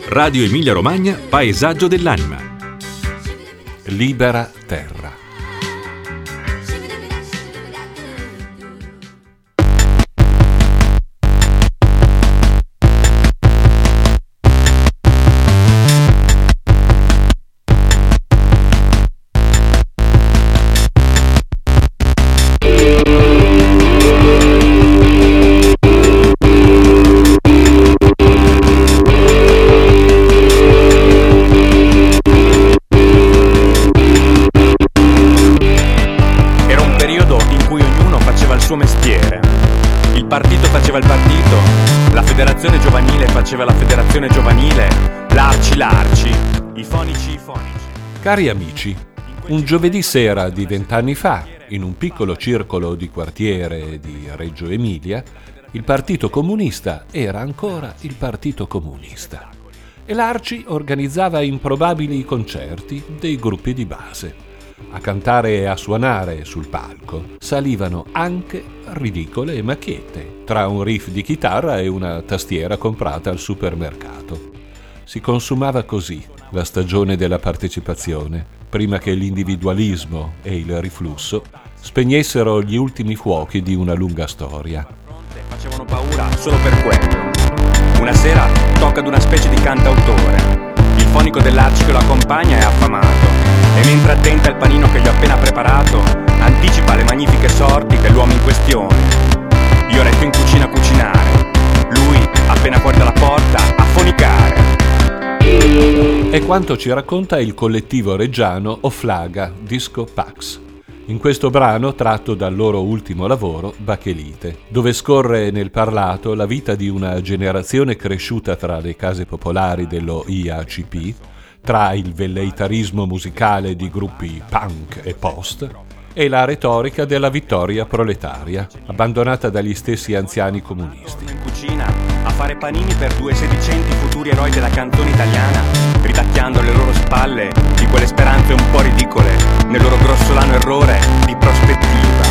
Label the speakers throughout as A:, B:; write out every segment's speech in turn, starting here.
A: Radio Emilia Romagna, Paesaggio dell'anima.
B: Libera terra.
C: Faceva la federazione giovanile, l'Arci, i fonici.
B: Cari amici, un giovedì sera di 20 anni fa, in un piccolo circolo di quartiere di Reggio Emilia, il Partito Comunista era ancora il Partito Comunista e l'Arci organizzava improbabili concerti dei gruppi di base. A cantare e a suonare sul palco salivano anche ridicole macchiette, tra un riff di chitarra e una tastiera comprata al supermercato. Si consumava così la stagione della partecipazione, prima che l'individualismo e il riflusso spegnessero gli ultimi fuochi di una lunga storia.
C: Facevano paura solo per quello. Una sera tocca ad una specie di cantautore. Il fonico dell'Arci che lo accompagna è affamato e mentre attenta al panino che gli ho appena preparato, anticipa le magnifiche sorti dell'uomo in questione. Io resto in cucina a cucinare, lui appena fuori dalla porta a fonicare.
B: È quanto ci racconta il collettivo reggiano Oflaga Disco Pax, in questo brano tratto dal loro ultimo lavoro, Bachelite, dove scorre nel parlato la vita di una generazione cresciuta tra le case popolari dello IACP, tra il velleitarismo musicale di gruppi punk e post e la retorica della vittoria proletaria, abbandonata dagli stessi anziani comunisti.
C: In cucina a fare panini per due sedicenti futuri eroi della canzone italiana, ridacchiando alle loro spalle di quelle speranze un po' ridicole nel loro grossolano errore di prospettiva.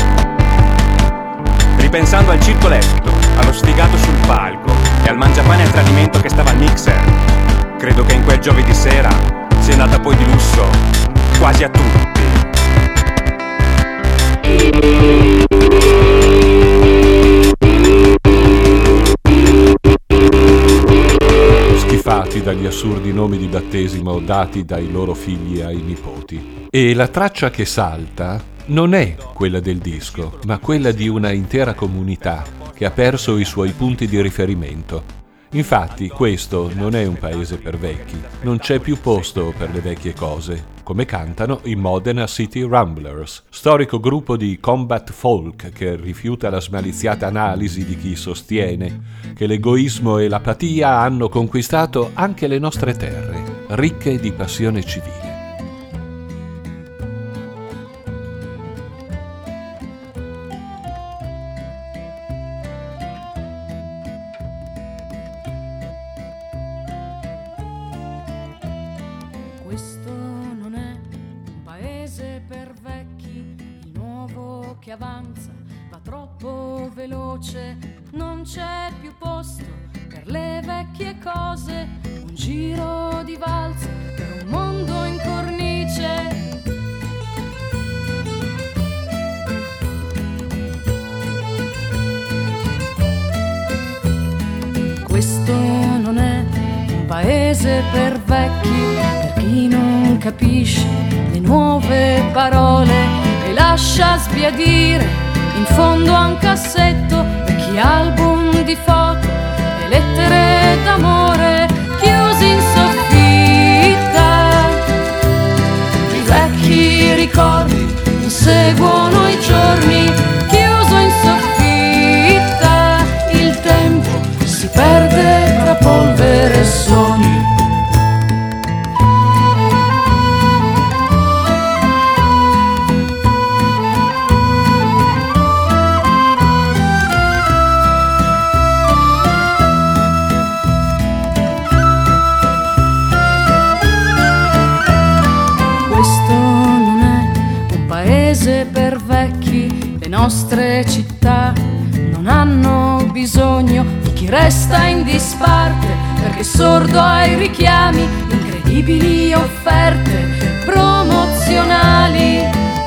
C: Ripensando al circoletto, allo sfigato sul palco e al mangiapane a tradimento che stava al mixer, credo che in quel giovedì sera sia andata poi di lusso quasi a tutti.
B: Schifati dagli assurdi nomi di battesimo dati dai loro figli ai nipoti. E la traccia che salta non è quella del disco, ma quella di una intera comunità che ha perso i suoi punti di riferimento. Infatti questo non è un paese per vecchi, non c'è più posto per le vecchie cose, come cantano i Modena City Ramblers, storico gruppo di combat folk che rifiuta la smaliziata analisi di chi sostiene che l'egoismo e l'apatia hanno conquistato anche le nostre terre, ricche di passione civile.
D: Questo non è un paese per vecchi, il nuovo che avanza va troppo veloce, non c'è più posto per le vecchie cose, un giro di valzer per un mondo in cornice. Questo non è un paese per vecchi, per chi non capisce le nuove parole e lascia sbiadire in fondo a un cassetto vecchi album di foto e lettere d'amore chiusi in soffitta. I vecchi ricordi non seguono i giorni, chiuso in soffitta il tempo si perde tra polvere e sogni. Questo non è un paese per vecchi, le nostre città non hanno bisogno di chi resta in disparte, perché sordo ai richiami, incredibili offerte promozionali.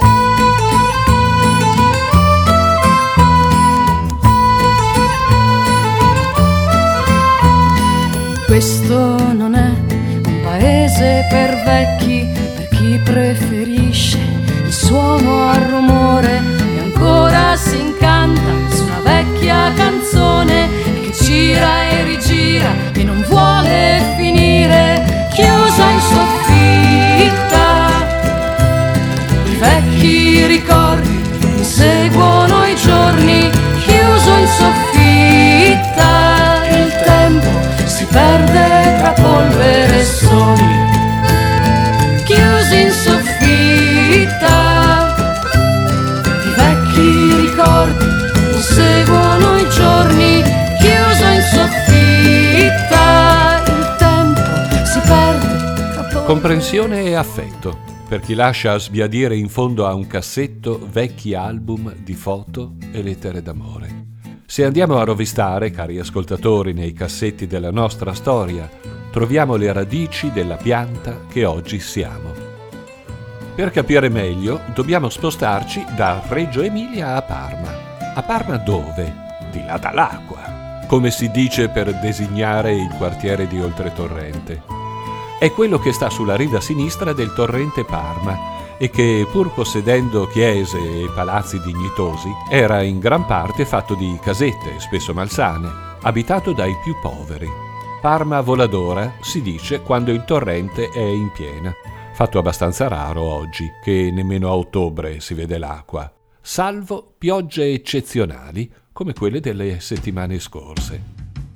D: Questo non è un paese per vecchi, per chi preferisce il suono al rumore e ancora si incanta su una vecchia canzone che gira e rigira e non vuole finire, chiusa in soffitta. I vecchi ricordi inseguono i giorni, chiuso in soffitta. Il tempo si perde tra polvere e sogni, chiusi in soffitta. I vecchi ricordi inseguono i giorni, chiuso in soffitta. Il tempo si perde tra polvere.
B: Comprensione e affetto per chi lascia sbiadire in fondo a un cassetto vecchi album di foto e lettere d'amore. Se andiamo a rovistare, cari ascoltatori, nei cassetti della nostra storia, troviamo le radici della pianta che oggi siamo. Per capire meglio, dobbiamo spostarci da Reggio Emilia a Parma. A Parma dove? Di là dall'acqua, come si dice per designare il quartiere di Oltretorrente. È quello che sta sulla riva sinistra del torrente Parma e che, pur possedendo chiese e palazzi dignitosi, era in gran parte fatto di casette, spesso malsane, abitato dai più poveri. Parma voladora si dice quando il torrente è in piena, fatto abbastanza raro oggi, che nemmeno a ottobre si vede l'acqua, salvo piogge eccezionali come quelle delle settimane scorse.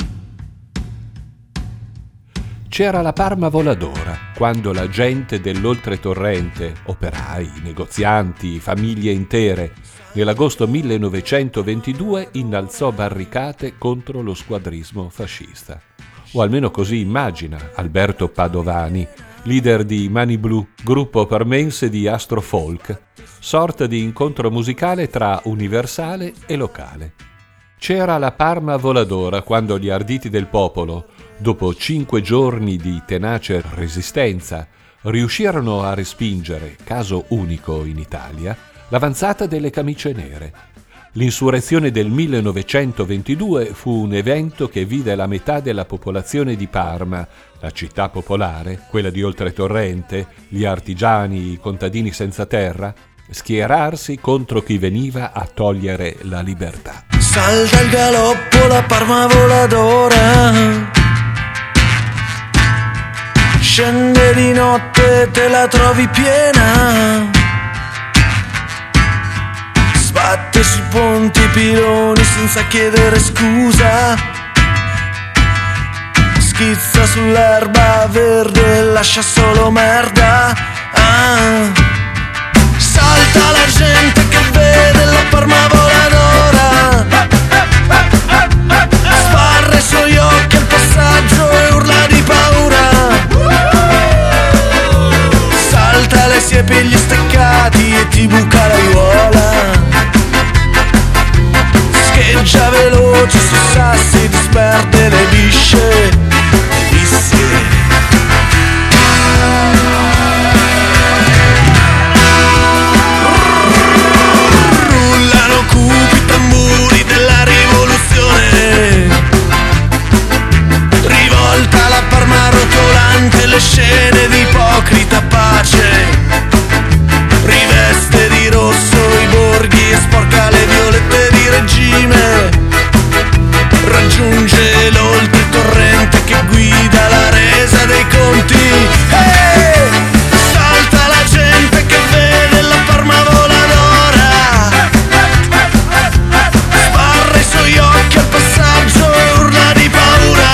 B: C'era la Parma voladora, quando la gente dell'oltretorrente, operai, negozianti, famiglie intere, nell'agosto 1922 innalzò barricate contro lo squadrismo fascista. O almeno così immagina Alberto Padovani, leader di Mani Blu, gruppo parmense di astrofolk, sorta di incontro musicale tra universale e locale. C'era la Parma voladora quando gli arditi del popolo, dopo 5 giorni di tenace resistenza, riuscirono a respingere, caso unico in Italia, l'avanzata delle camicie nere. L'insurrezione del 1922 fu un evento che vide la metà della popolazione di Parma, la città popolare, quella di Oltretorrente, gli artigiani, i contadini senza terra, schierarsi contro chi veniva a togliere la libertà.
E: Salta il galoppo la Parma voladora, scende di notte, te la trovi piena, sbatte sui ponti e piloni senza chiedere scusa, schizza sull'erba verde e lascia solo merda. Salta la gente che vede la Parma voladora, sbarra i suoi occhi al passaggio e urla di paura, salta le siepi e gli steccati e ti buca la aiuola, scheggia veloce su sassi, disperde le bisce, visse. Rullano cupi tamburi della rivoluzione, rivolta la Parma rotolante, le scene di ipocrita pace, riveste di rosso i borghi e sporca le violette di regime, raggiunge l'oltretorrente che guida la resa dei conti. Salta la gente che vede la Parma voladora, sbarra i suoi occhi al passaggio e urla di paura,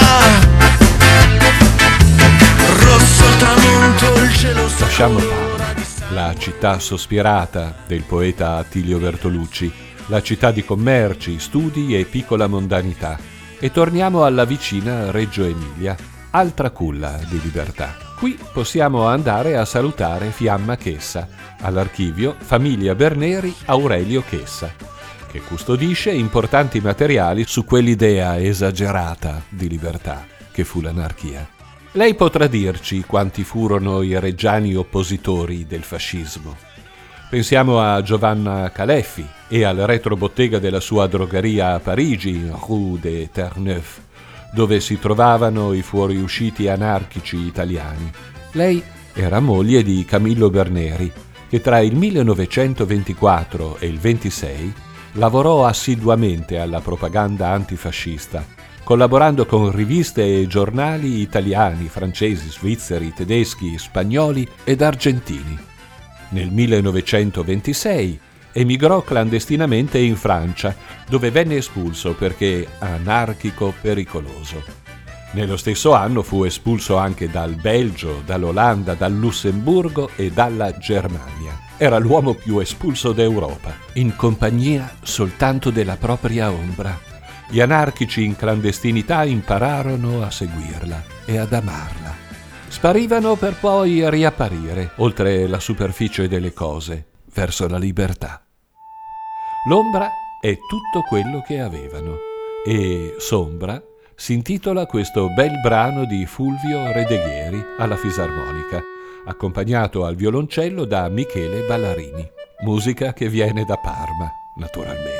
E: rosso il tramonto, il cielo sta.
B: Lasciamo Parma, la città sospirata del poeta Attilio Bertolucci, la città di commerci, studi e piccola mondanità, e torniamo alla vicina Reggio Emilia, altra culla di libertà. Qui possiamo andare a salutare Fiamma Chessa, all'archivio Famiglia Berneri Aurelio Chessa, che custodisce importanti materiali su quell'idea esagerata di libertà. che fu l'anarchia. Lei potrà dirci quanti furono i reggiani oppositori del fascismo. Pensiamo a Giovanna Caleffi e al retrobottega della sua drogheria a Parigi, Rue de Terre-Neuve, dove si trovavano i fuoriusciti anarchici italiani. Lei era moglie di Camillo Berneri, che tra il 1924 e il 26 lavorò assiduamente alla propaganda antifascista, collaborando con riviste e giornali italiani, francesi, svizzeri, tedeschi, spagnoli ed argentini. Nel 1926 emigrò clandestinamente in Francia, dove venne espulso perché anarchico pericoloso. Nello stesso anno fu espulso anche dal Belgio, dall'Olanda, dal Lussemburgo e dalla Germania. Era l'uomo più espulso d'Europa, in compagnia soltanto della propria ombra. Gli anarchici in clandestinità impararono a seguirla e ad amarla. Sparivano per poi riapparire, oltre la superficie delle cose, verso la libertà. L'ombra è tutto quello che avevano, e Sombra si intitola questo bel brano di Fulvio Redeghieri alla fisarmonica, accompagnato al violoncello da Michele Ballarini. Musica che viene da Parma, naturalmente.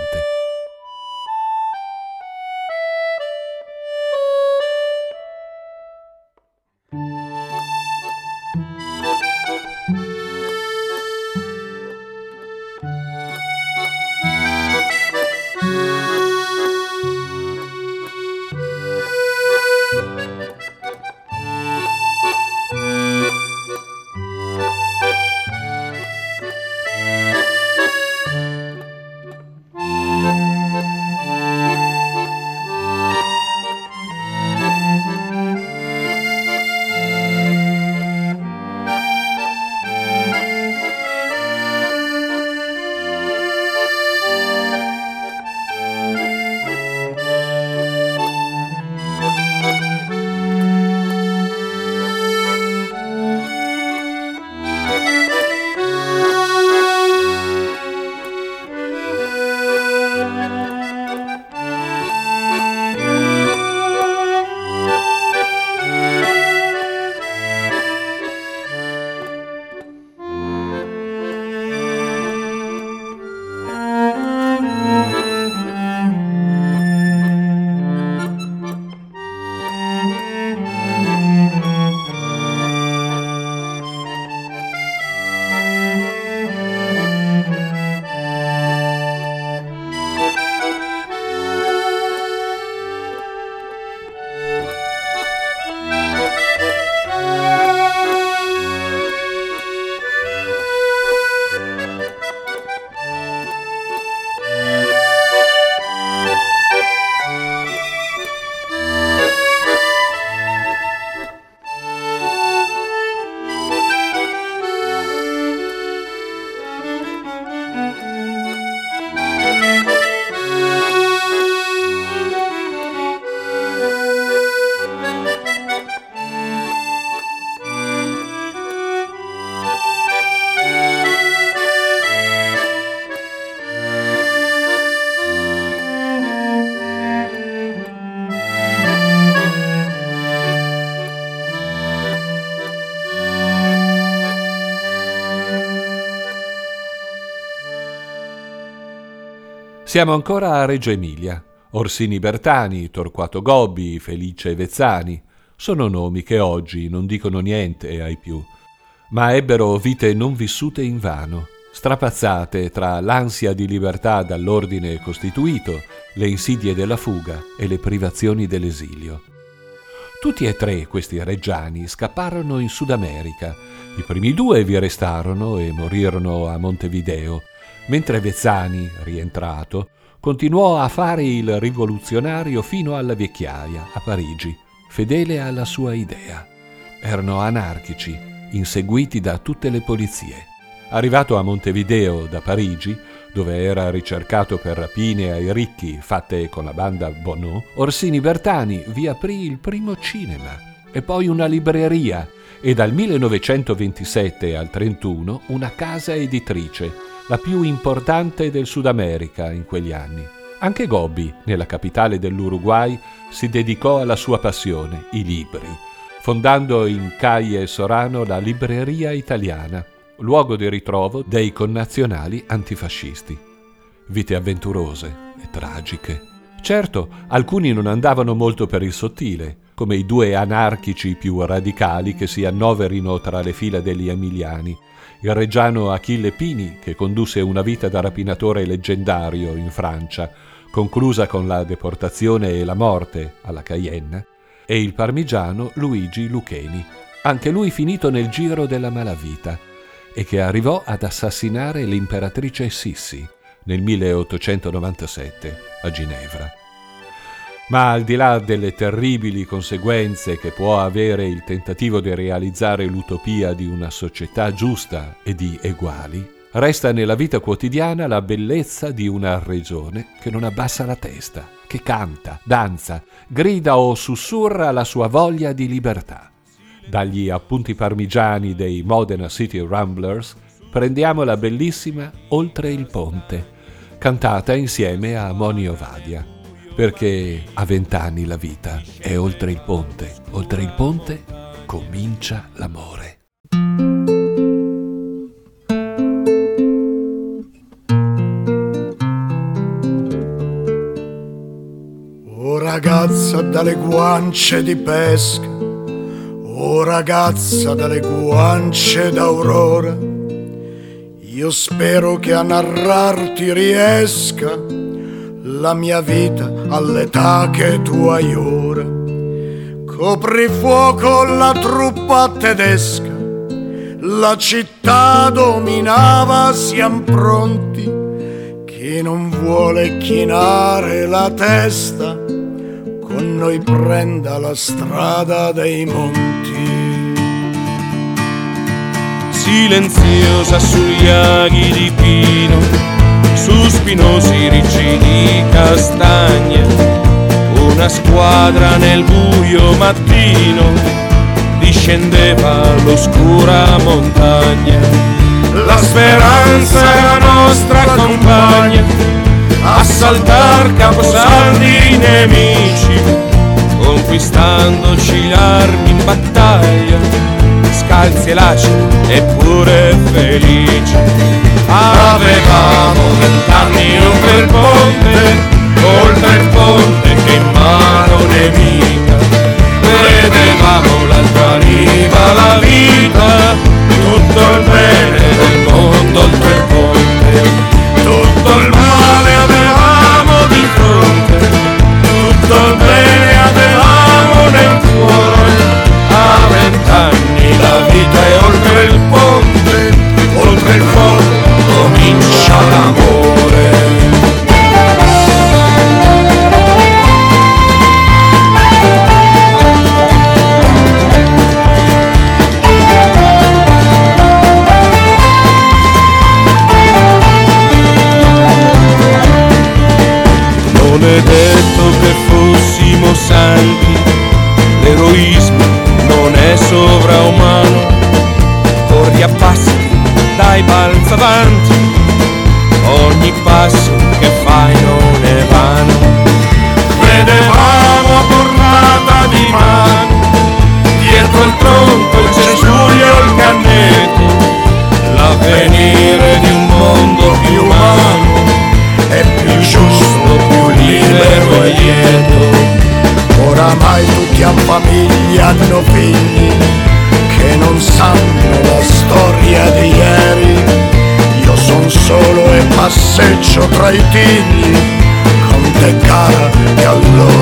B: Siamo ancora a Reggio Emilia. Orsini Bertani, Torquato Gobbi, Felice Vezzani sono nomi che oggi non dicono niente ai più, ma ebbero vite non vissute invano, strapazzate tra l'ansia di libertà dall'ordine costituito, le insidie della fuga e le privazioni dell'esilio. Tutti e tre questi reggiani scapparono in Sud America. I primi due vi restarono e morirono a Montevideo, mentre Vezzani, rientrato, continuò a fare il rivoluzionario fino alla vecchiaia, a Parigi, fedele alla sua idea. Erano anarchici, inseguiti da tutte le polizie. Arrivato a Montevideo da Parigi, dove era ricercato per rapine ai ricchi fatte con la banda Bonnot, Orsini Bertani vi aprì il primo cinema e poi una libreria e dal 1927 al 31 una casa editrice, la più importante del Sud America in quegli anni. Anche Gobbi, nella capitale dell'Uruguay, si dedicò alla sua passione, i libri, fondando in Calle Sorano la Libreria Italiana, luogo di ritrovo dei connazionali antifascisti. Vite avventurose e tragiche. Certo, alcuni non andavano molto per il sottile, come i due anarchici più radicali che si annoverino tra le fila degli emiliani, il reggiano Achille Pini, che condusse una vita da rapinatore leggendario in Francia, conclusa con la deportazione e la morte alla Cayenne, e il parmigiano Luigi Luccheni, anche lui finito nel giro della malavita, e che arrivò ad assassinare l'imperatrice Sissi nel 1897 a Ginevra. Ma al di là delle terribili conseguenze che può avere il tentativo di realizzare l'utopia di una società giusta e di eguali, resta nella vita quotidiana la bellezza di una regione che non abbassa la testa, che canta, danza, grida o sussurra la sua voglia di libertà. Dagli appunti parmigiani dei Modena City Ramblers prendiamo la bellissima Oltre il Ponte, cantata insieme a Moni Ovadia, perché a 20 anni la vita è oltre il ponte comincia l'amore.
F: Oh ragazza dalle guance di pesca, oh ragazza dalle guance d'aurora, io spero che a narrarti riesca la mia vita all'età che tu hai ora. Copri fuoco la truppa tedesca, la città dominava, siam pronti. Chi non vuole chinare la testa, con noi prenda la strada dei monti.
G: Silenziosa sugli aghi di pino, su spinosi ricci di castagne, una squadra nel buio mattino discendeva l'oscura montagna. La speranza è la nostra compagna, assaltar caposaldi i nemici, conquistandoci l'armi in battaglia, scalzi e laceri eppure felici. Avevamo 20 anni oltre il ponte che in mano nemica, vedevamo l'altra riva, la vita, tutto il bene del mondo oltre il ponte, tutto il male avevamo di fronte, tutto il bene avevamo nel cuore. A 20 anni la vita è oltre il ponte, oltre il fuoco comincia l'amore. Non è detto che fossimo santi, l'eroismo non è sovraumano, corri a passi, dai balza avanti, ogni passo che fai non è vano. Vedevamo a portata di mano, dietro il tronco, il cespuglio, il canneto, l'avvenire di un mondo più umano, è più giusto, più libero e lieto.
F: Oramai tutti a famiglia hanno figli che non sanno la storia di ieri. Io son solo e passeggio tra i tigli, con te cara che allora